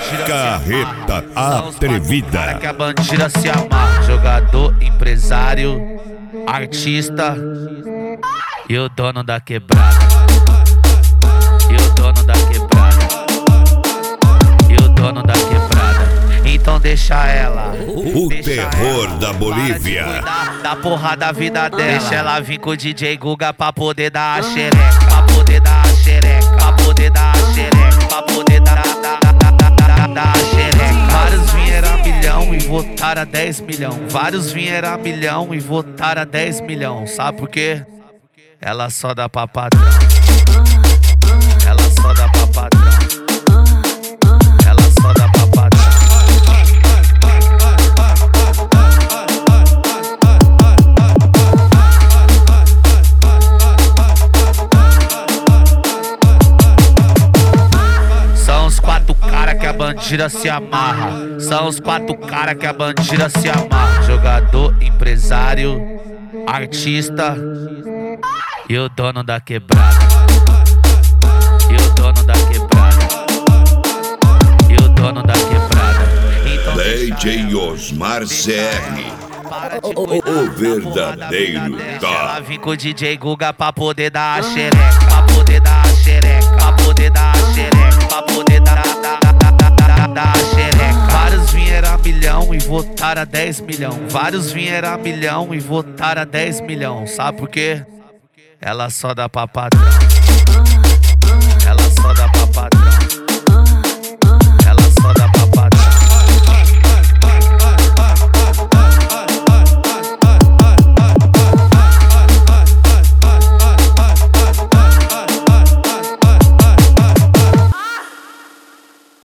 Carreta atrevida. Que a bandida se amarra. Jogador, empresário, artista e o dono da quebrada. E o dono da quebrada. E o dono da quebrada. Então deixa ela. O terror da Bolívia. Da porra da vida dela. Deixa ela vir com o DJ Guga pra poder dar a xereca. Pra poder dar a xereca. Pra poder dar a xereca. Pra poder dar a xereca. Vários vieram a milhão e votaram a 10 milhão. Vários vieram a milhão e votaram a 10 milhão. Sabe por quê? Ela só dá pra patrão. Ela só dá pra patrão. Ela só dá pra patrão. São os 4 cara que a bandida se amarra. São os 4 cara que a bandida se amarra. Jogador, empresário, artista e o dono da quebrada. E o dono da quebrada. E o dono da quebrada. Então DJ Osmar CR. O verdadeiro tá. Ela vem com o DJ Guga pra poder dar a xereca. Pra poder dar a xereca. Pra poder dar a xereca. Pra poder dar a xereca. Vários vieram a milhão e votaram a 10 milhão. Vários vieram a milhão e votaram a 10 milhão. Sabe por quê? Ela só dá pra patrão.